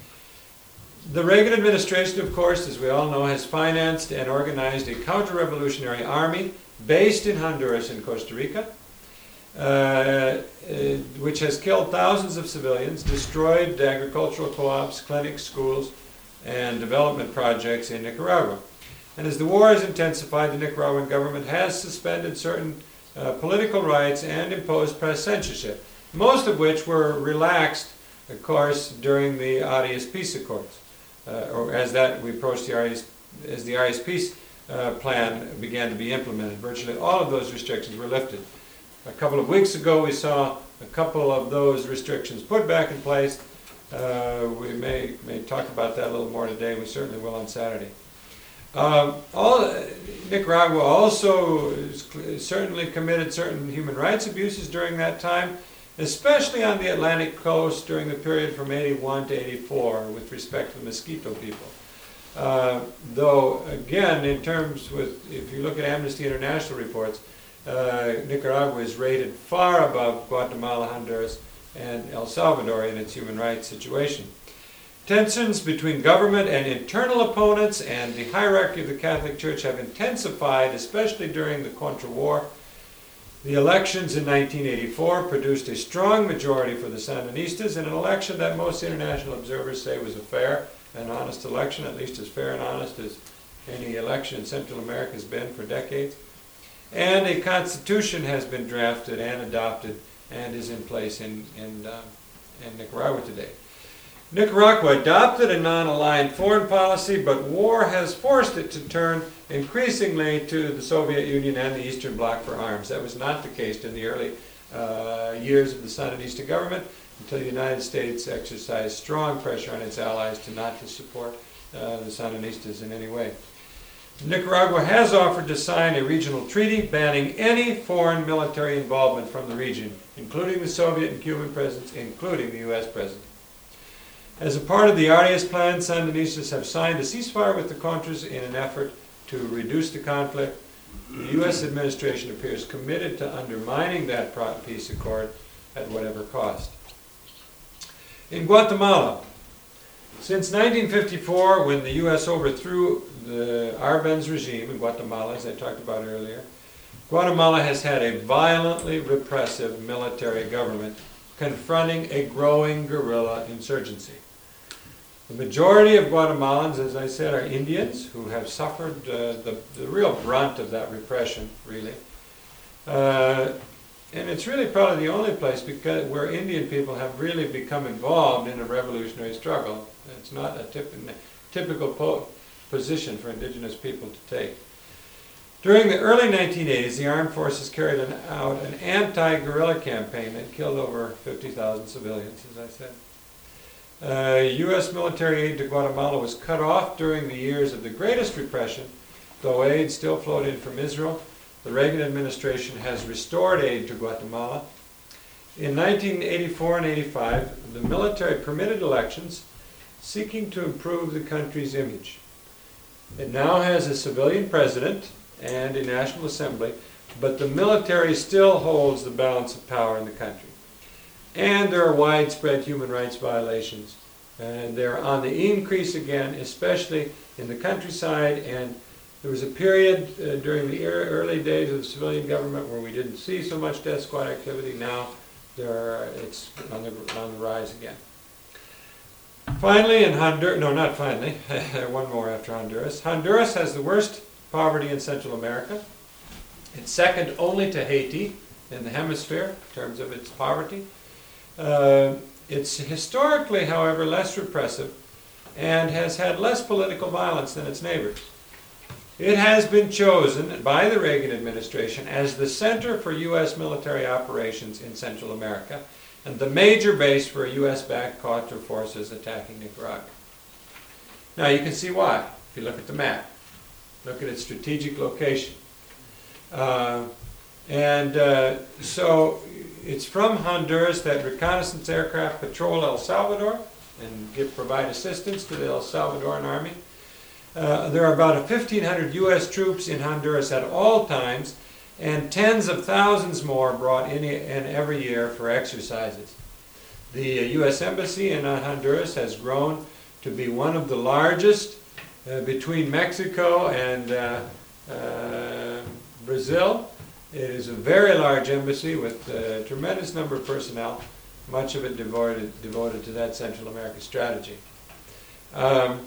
The Reagan administration, of course, as we all know, has financed and organized a counter-revolutionary army based in Honduras and Costa Rica, uh, uh, which has killed thousands of civilians, destroyed agricultural co-ops, clinics, schools, and development projects in Nicaragua. And as the war has intensified, the Nicaraguan government has suspended certain uh, political rights and imposed press censorship, most of which were relaxed, of course, during the Arias Peace Accords, uh, or as that we approached the Arias, as the Arias Peace uh, plan began to be implemented. Virtually all of those restrictions were lifted. A couple of weeks ago, we saw a couple of those restrictions put back in place. Uh, we may, may talk about that a little more today. We certainly will on Saturday. Um, all, Nicaragua also certainly committed certain human rights abuses during that time, especially on the Atlantic coast during the period from eighty-one to eighty-four with respect to the Mosquito people. Uh, though, again, in terms with, if you look at Amnesty International reports, uh, Nicaragua is rated far above Guatemala, Honduras, and El Salvador in its human rights situation. Tensions between government and internal opponents and the hierarchy of the Catholic Church have intensified, especially during the Contra War. The elections in nineteen eighty-four produced a strong majority for the Sandinistas in an election that most international observers say was a fair and honest election, at least as fair and honest as any election in Central America has been for decades. And a constitution has been drafted and adopted and is in place in, in, uh, in Nicaragua today. Nicaragua adopted a non-aligned foreign policy, but war has forced it to turn increasingly to the Soviet Union and the Eastern Bloc for arms. That was not the case in the early uh, years of the Sandinista government until the United States exercised strong pressure on its allies to not to support uh, the Sandinistas in any way. Nicaragua has offered to sign a regional treaty banning any foreign military involvement from the region, including the Soviet and Cuban presence, including the U S presence. As a part of the Arias Plan, Sandinistas have signed a ceasefire with the Contras in an effort to reduce the conflict. The U S administration appears committed to undermining that peace accord at whatever cost. In Guatemala, since nineteen fifty-four, when the U S overthrew the Arbenz regime in Guatemala, as I talked about earlier, Guatemala has had a violently repressive military government confronting a growing guerrilla insurgency. The majority of Guatemalans, as I said, are Indians who have suffered uh, the, the real brunt of that repression, really. Uh, and it's really probably the only place because, where Indian people have really become involved in a revolutionary struggle. It's not a tip, typical po position for indigenous people to take. During the early nineteen eighties, the armed forces carried an, out an anti-guerrilla campaign that killed over fifty thousand civilians, as I said. Uh, U S military aid to Guatemala was cut off during the years of the greatest repression, though aid still flowed in from Israel. The Reagan administration has restored aid to Guatemala. In nineteen eighty-four and eighty-five, the military permitted elections seeking to improve the country's image. It now has a civilian president and a National Assembly, but the military still holds the balance of power in the country. And there are widespread human rights violations. And they're on the increase again, especially in the countryside. And there was a period uh, during the early days of the civilian government where we didn't see so much death squad activity. Now there are, it's on the, on the rise again. Finally, in Honduras, no, not finally, one more after Honduras. Honduras has the worst poverty in Central America. It's second only to Haiti in the hemisphere in terms of its poverty. Uh, it's historically, however, less repressive and has had less political violence than its neighbors. It has been chosen by the Reagan administration as the center for U S military operations in Central America and the major base for U S-backed Contra forces attacking Nicaragua. Now you can see why if you look at the map. Look at its strategic location. Uh, and uh, so it's from Honduras that reconnaissance aircraft patrol El Salvador and give, provide assistance to the El Salvadoran army. Uh, there are about fifteen hundred U S troops in Honduras at all times, and tens of thousands more brought in, in every year for exercises. The uh, U S Embassy in uh, Honduras has grown to be one of the largest uh, between Mexico and uh, uh, Brazil. It is a very large embassy with a tremendous number of personnel, much of it devoted, devoted to that Central America strategy. Um,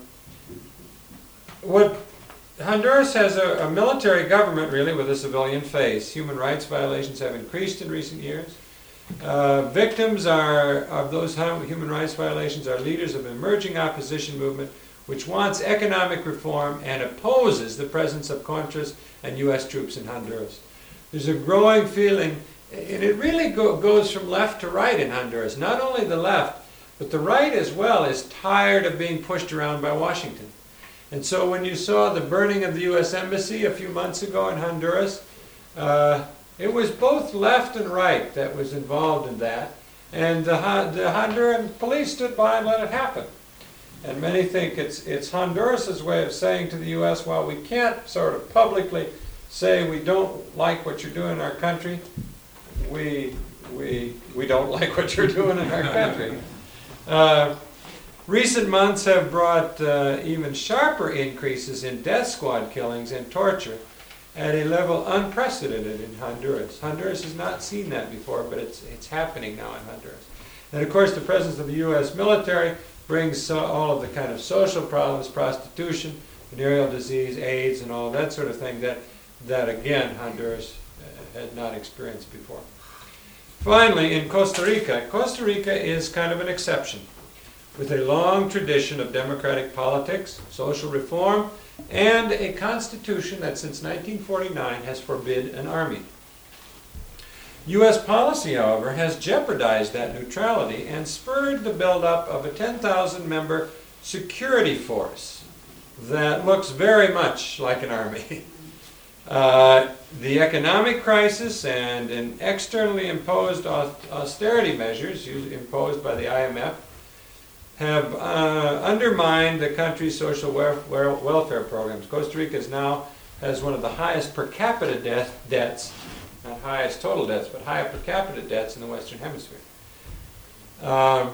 what Honduras has a, a military government, really, with a civilian face. Human rights violations have increased in recent years. Uh, victims are, of those human rights violations are leaders of an emerging opposition movement which wants economic reform and opposes the presence of Contras and U S troops in Honduras. There's a growing feeling, and it really go, goes from left to right in Honduras. Not only the left, but the right as well is tired of being pushed around by Washington. And so when you saw the burning of the U S Embassy a few months ago in Honduras, uh, it was both left and right that was involved in that. And the, the Honduran police stood by and let it happen. And many think it's, it's Honduras' way of saying to the U S, well, we can't sort of publicly say we don't like what you're doing in our country. We, we, we don't like what you're doing in our country. Uh, Recent months have brought uh, even sharper increases in death squad killings and torture at a level unprecedented in Honduras. Honduras has not seen that before, but it's, it's happening now in Honduras. And of course the presence of the U S military brings so, all of the kind of social problems, prostitution, venereal disease, AIDS, and all that sort of thing that, that again, Honduras uh, had not experienced before. Finally, in Costa Rica, Costa Rica is kind of an exception, with a long tradition of democratic politics, social reform, and a constitution that since nineteen forty-nine has forbid an army. U S policy, however, has jeopardized that neutrality and spurred the buildup of a ten thousand member security force that looks very much like an army. Uh, the economic crisis and in externally imposed austerity measures imposed by the I M F have uh, undermined the country's social welfare programs. Costa Rica is now has one of the highest per capita de- debts, not highest total debts, but higher per capita debts in the Western Hemisphere. Um,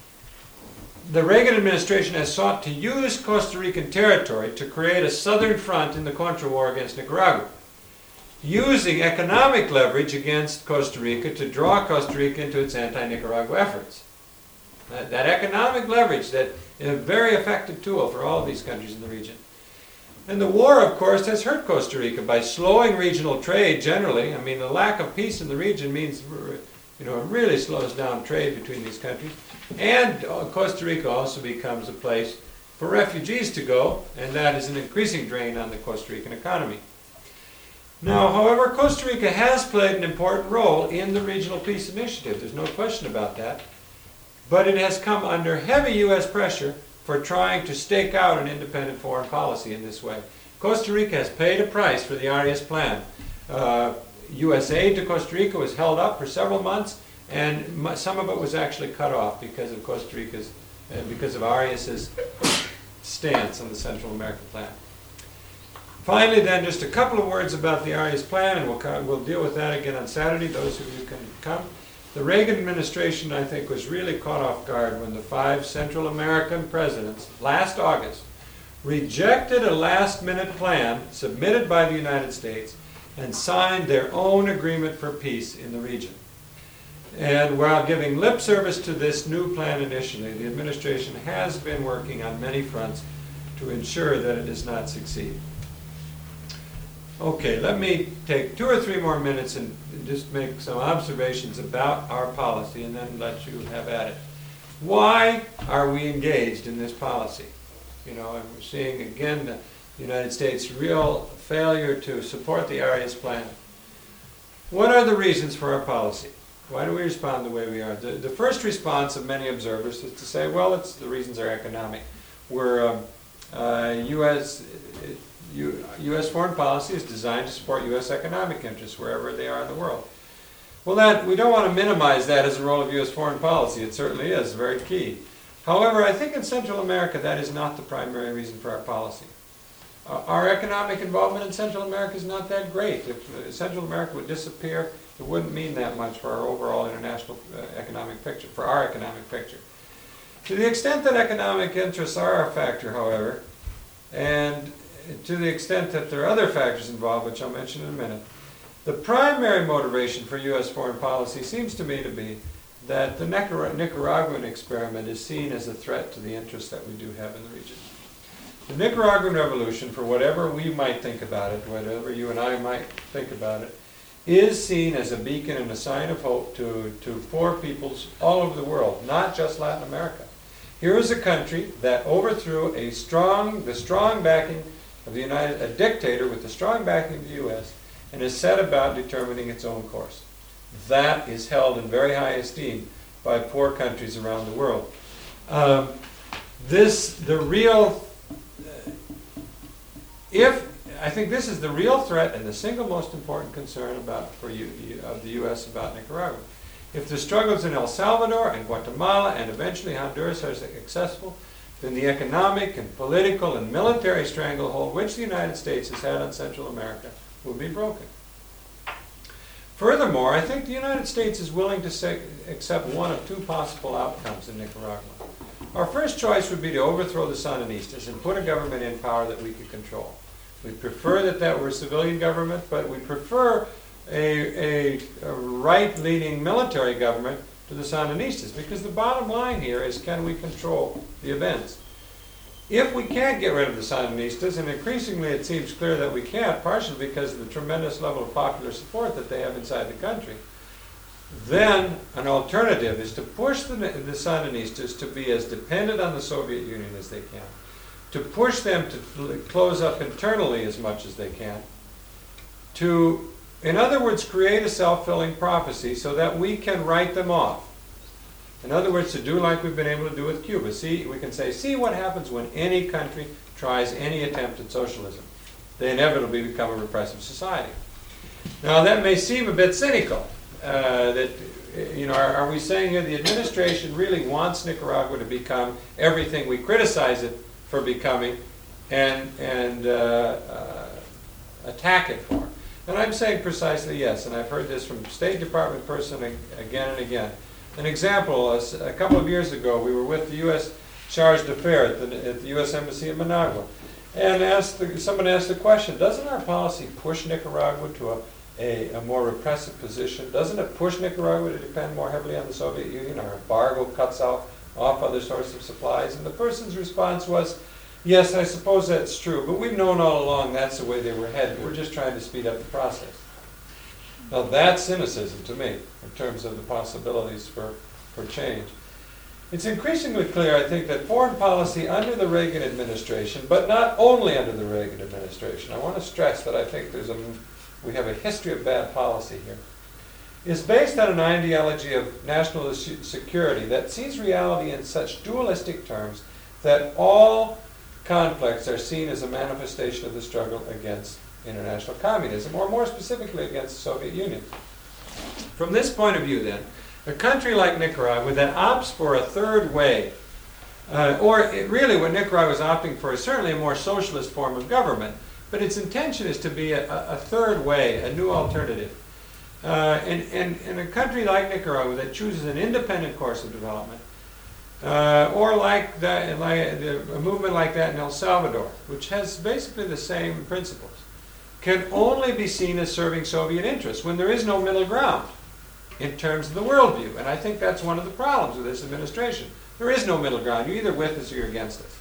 the Reagan administration has sought to use Costa Rican territory to create a southern front in the Contra War against Nicaragua, using economic leverage against Costa Rica to draw Costa Rica into its anti-Nicaragua efforts. That, that economic leverage, that is a very effective tool for all of these countries in the region. And the war, of course, has hurt Costa Rica by slowing regional trade generally. I mean, the lack of peace in the region means, you know, it really slows down trade between these countries. And uh, Costa Rica also becomes a place for refugees to go, and that is an increasing drain on the Costa Rican economy. Now, however, Costa Rica has played an important role in the regional peace initiative. There's no question about that. But it has come under heavy U S pressure for trying to stake out an independent foreign policy in this way. Costa Rica has paid a price for the Arias Plan. Uh, U S aid to Costa Rica was held up for several months, and m- some of it was actually cut off because of Costa Rica's, uh, because of Arias's stance on the Central American plan. Finally, then, just a couple of words about the Arias Plan, and we'll, co- we'll deal with that again on Saturday, those of you can come. The Reagan administration, I think, was really caught off guard when the five Central American presidents, last August, rejected a last-minute plan submitted by the United States and signed their own agreement for peace in the region. And while giving lip service to this new plan initially, the administration has been working on many fronts to ensure that it does not succeed. Okay, let me take two or three more minutes and just make some observations about our policy and then let you have at it. Why are we engaged in this policy? You know, and we're seeing again the United States' real failure to support the Arias Plan. What are the reasons for our policy? Why do we respond the way we are? The, the first response of many observers is to say, well, it's, the reasons are economic. We're um, uh, U S U, U S foreign policy is designed to support U S economic interests wherever they are in the world. Well, that we don't want to minimize that as a role of U S foreign policy. It certainly is very key. However, I think in Central America that is not the primary reason for our policy. Uh, our economic involvement in Central America is not that great. If uh, Central America would disappear, it wouldn't mean that much for our overall international uh, economic picture, for our economic picture. To the extent that economic interests are a factor, however, and to the extent that there are other factors involved, which I'll mention in a minute, the primary motivation for U S foreign policy seems to me to be that the Nicar- Nicaraguan experiment is seen as a threat to the interests that we do have in the region. The Nicaraguan revolution, for whatever we might think about it, whatever you and I might think about it, is seen as a beacon and a sign of hope to, to poor peoples all over the world, not just Latin America. Here is a country that overthrew a strong, the strong backing of the United, a dictator with the strong backing of the U S, and has set about determining its own course. That is held in very high esteem by poor countries around the world. Um, this, the real, uh, if, I think this is the real threat and the single most important concern about for you, of the U S about Nicaragua. If the struggles in El Salvador and Guatemala and eventually Honduras are successful, then the economic and political and military stranglehold which the United States has had on Central America will be broken. Furthermore, I think the United States is willing to say, accept one of two possible outcomes in Nicaragua. Our first choice would be to overthrow the Sandinistas and put a government in power that we could control. We prefer that that were a civilian government, but we prefer a, a, a right-leaning military government to the Sandinistas, because the bottom line here is, can we control the events? If we can't get rid of the Sandinistas, and increasingly it seems clear that we can't, partially because of the tremendous level of popular support that they have inside the country, then an alternative is to push the, the Sandinistas to be as dependent on the Soviet Union as they can, to push them to close up internally as much as they can, to, in other words, create a self-fulfilling prophecy so that we can write them off. In other words, to do like we've been able to do with Cuba. See, we can say, see what happens when any country tries any attempt at socialism. They inevitably become a repressive society. Now, that may seem a bit cynical. Uh, that, you know, are, are we saying here the administration really wants Nicaragua to become everything we criticize it for becoming and, and uh, uh, attack it for? And I'm saying precisely yes, and I've heard this from State Department person again and again. An example, a, a couple of years ago, we were with the U S Charge d'Affaires at the, at the U S Embassy in Managua, and asked the, someone asked the question, doesn't our policy push Nicaragua to a, a, a more repressive position? Doesn't it push Nicaragua to depend more heavily on the Soviet Union? Our embargo cuts out off other sources of supplies? And the person's response was, yes, I suppose that's true, but we've known all along that's the way they were headed. We're just trying to speed up the process. Now that's cynicism to me, in terms of the possibilities for, for change. It's increasingly clear, I think, that foreign policy under the Reagan administration, but not only under the Reagan administration, I want to stress that I think there's a, we have a history of bad policy here, is based on an ideology of national security that sees reality in such dualistic terms that all conflicts are seen as a manifestation of the struggle against international communism, or more specifically against the Soviet Union. From this point of view, then, a country like Nicaragua that opts for a third way, uh, or it, really what Nicaragua is opting for is certainly a more socialist form of government, but its intention is to be a, a third way, a new alternative. Uh, and, and, and a country like Nicaragua that chooses an independent course of development, uh, or like, that, like the, a movement like that in El Salvador, which has basically the same principles, can only be seen as serving Soviet interests when there is no middle ground in terms of the worldview. And I think that's one of the problems with this administration. There is no middle ground. You're either with us or you're against us.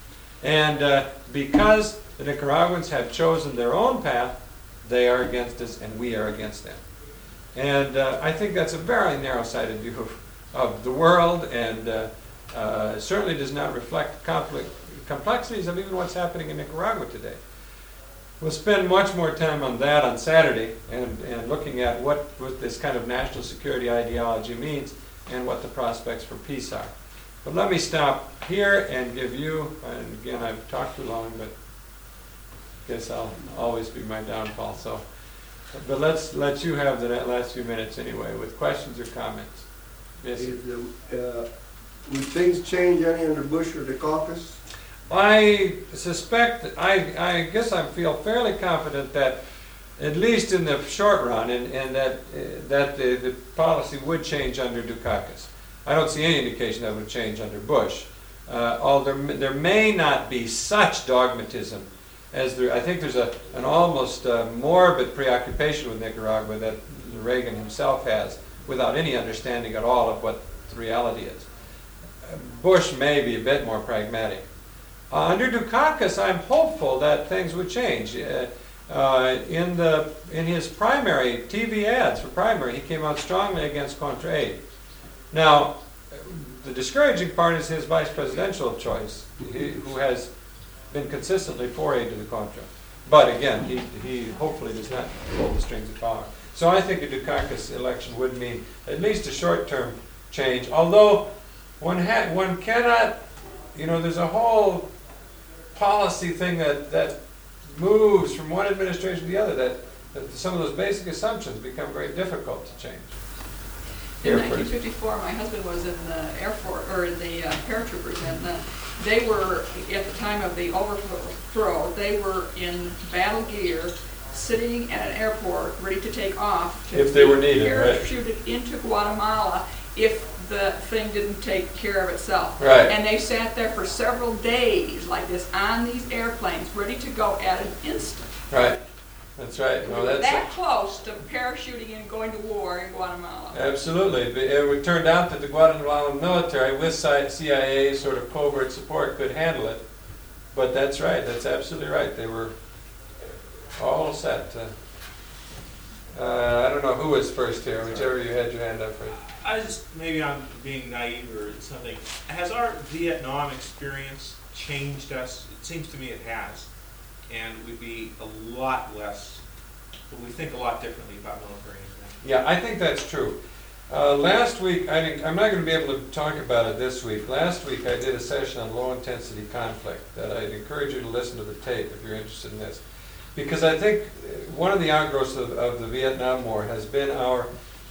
And uh, because the Nicaraguans have chosen their own path, they are against us and we are against them. And uh, I think that's a very narrow-sighted view of, of the world, and uh, uh, certainly does not reflect conflict, complexities of even what's happening in Nicaragua today. We'll spend much more time on that on Saturday, and, and looking at what, what this kind of national security ideology means and what the prospects for peace are. But let me stop here and give you, and again I've talked too long, but I guess I'll always be my downfall. So, but let's let you have the last few minutes anyway with questions or comments. Yes. Is, uh, would things change any under Bush or the caucus? I suspect, I, I guess I feel fairly confident that, at least in the short run, and, and that, uh, that the, the policy would change under Dukakis. I don't see any indication that it would change under Bush. Uh, although there may not be such dogmatism as there, I think there's a, an almost uh, morbid preoccupation with Nicaragua that Reagan himself has, without any understanding at all of what the reality is. Uh, Bush may be a bit more pragmatic. Uh, under Dukakis, I'm hopeful that things would change. Uh, uh, in the in his primary T V ads for primary, he came out strongly against Contra aid. Now, the discouraging part is his vice presidential choice, he, who has been consistently for aid to the Contra. But again, he he hopefully does not pull the strings of power. So I think a Dukakis election would mean at least a short-term change. Although one ha- one cannot, you know, there's a whole policy thing that, that moves from one administration to the other, that, that some of those basic assumptions become very difficult to change. In nineteen fifty-four, my husband was in the Air Force, or in the uh, paratroopers, and uh, they were, at the time of the overthrow, they were in battle gear, sitting at an airport, ready to take off. To if they were needed, parachuted right. into Guatemala if the thing didn't take care of itself. Right. And they sat there for several days like this on these airplanes, ready to go at an instant. Right. That's right. No, that's that close to parachuting and going to war in Guatemala. Absolutely. It turned out that the Guatemalan military, with C I A sort of covert support, could handle it. But that's right. That's absolutely right. They were all set to Uh, I don't know who was first here, whichever you had your hand up first. I just, maybe I'm being naive or something. Has our Vietnam experience changed us? It seems to me it has. And we'd be a lot less, we think a lot differently about military intervention. Yeah, I think that's true. Uh, last week, I think, I'm not going to be able to talk about it this week. Last week I did a session on low-intensity conflict that I'd encourage you to listen to the tape if you're interested in this. Because I think one of the outgrowths of, of the Vietnam War has been our,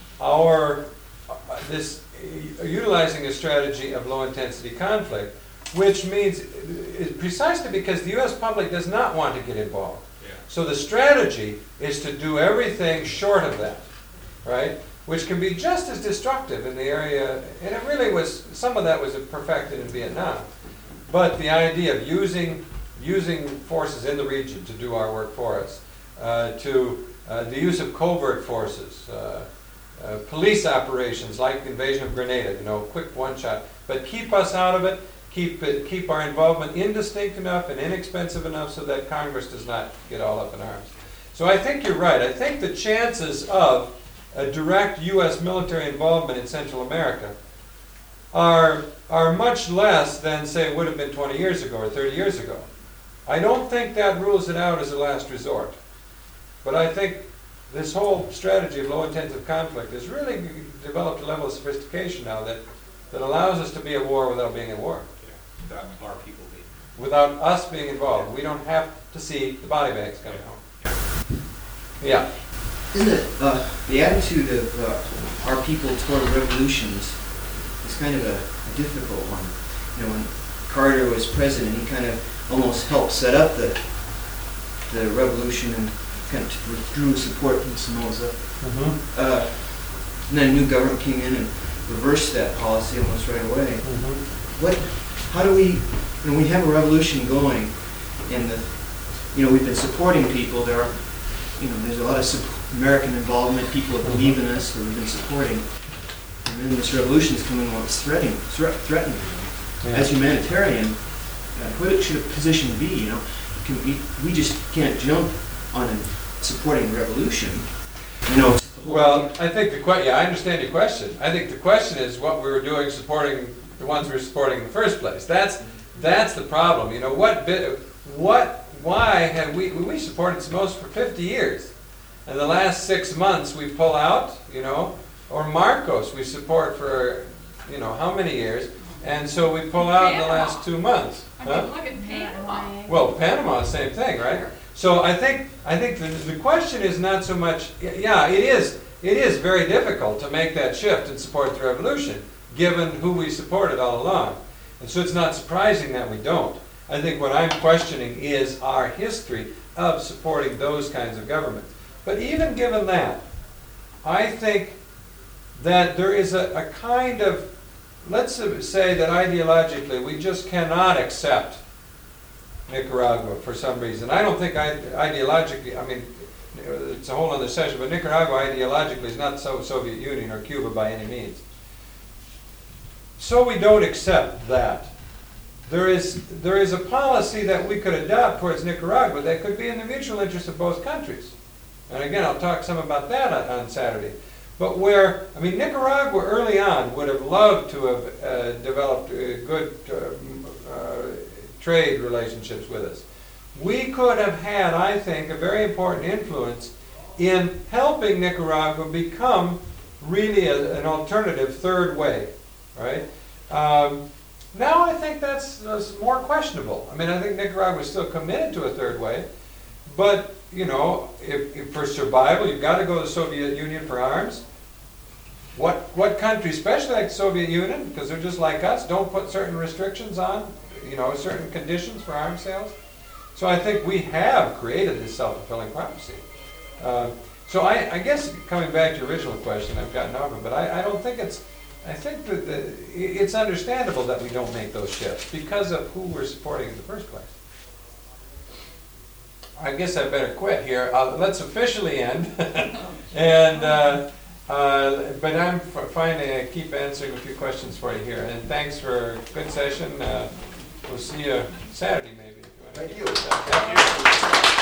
our uh, this uh, utilizing a strategy of low-intensity conflict, which means uh, precisely because the U S public does not want to get involved. Yeah. So the strategy is to do everything short of that, right? Which can be just as destructive in the area, and it really was, some of that was perfected in Vietnam. But the idea of using, using forces in the region to do our work for us, uh, to uh, the use of covert forces, uh, uh, police operations like the invasion of Grenada, you know, quick one shot, but keep us out of it, keep it, keep our involvement indistinct enough and inexpensive enough so that Congress does not get all up in arms. So I think you're right. I think the chances of a direct U S military involvement in Central America are, are much less than, say, would have been twenty years ago or thirty years ago. I don't think that rules it out as a last resort. But I think this whole strategy of low-intensive conflict has really developed a level of sophistication now that, that allows us to be at war without being at war. Yeah, without our people being. Without us being involved. We don't have to see the body bags coming home. Yeah. Isn't it, uh, the attitude of uh, our people toward revolutions is kind of a, a difficult one. You know, when Carter was president, he kind of almost helped set up the the revolution and kind of withdrew support from Somoza. Mm-hmm. Uh, and then a new government came in and reversed that policy almost right away. Mm-hmm. What, how do we, when we have a revolution going, and the, you know, we've been supporting people, there are, you know, there's a lot of support, American involvement, people that believe in us, that we've been supporting. And then this revolution is coming along, it's threatening, thre- threatening. Yeah. As humanitarian, uh, what should a position be, you know? Can we, we just can't jump on a supporting revolution, you know? Well, I think the que- yeah, I understand your question. I think the question is what we were doing supporting the ones we were supporting in the first place. That's that's the problem. You know, what bit, what, why have we, we supported Somoza for fifty years. In the last six months we pull out, you know, or Marcos we support for, you know, how many years, and so we pull out in the last two months. I Huh? mean, look at Panama. Well, Panama, same thing, right? So I think I think the, the question is not so much. Yeah, it is. It is very difficult to make that shift and support the revolution, given who we supported all along. And so it's not surprising that we don't. I think what I'm questioning is our history of supporting those kinds of governments. But even given that, I think that there is a, a kind of, let's say that ideologically we just cannot accept Nicaragua for some reason. I don't think I, ideologically, I mean, it's a whole other session, but Nicaragua ideologically is not so Soviet Union or Cuba by any means. So we don't accept that. There is, there is a policy that we could adopt towards Nicaragua that could be in the mutual interest of both countries. And again, I'll talk some about that on, on Saturday. But where, I mean, Nicaragua early on would have loved to have uh, developed uh, good uh, uh, trade relationships with us. We could have had, I think, a very important influence in helping Nicaragua become really a, an alternative third way, right? Um, now I think that's, that's more questionable. I mean, I think Nicaragua is still committed to a third way, but, you know, if, if for survival, you've got to go to the Soviet Union for arms. What, what country, especially like the Soviet Union, because they're just like us, don't put certain restrictions on, you know, certain conditions for arms sales? So I think we have created this self-fulfilling prophecy. Uh, so I, I guess coming back to your original question, I've gotten off it, but I, I don't think it's, I think that the, it's understandable that we don't make those shifts because of who we're supporting in the first place. I guess I better quit here. Uh, let's officially end. and uh, uh, but I'm f- fine to keep answering a few questions for you here. And thanks for a good session. Uh, we'll see you Saturday maybe. If you want to Thank keep you. this up. Thank you.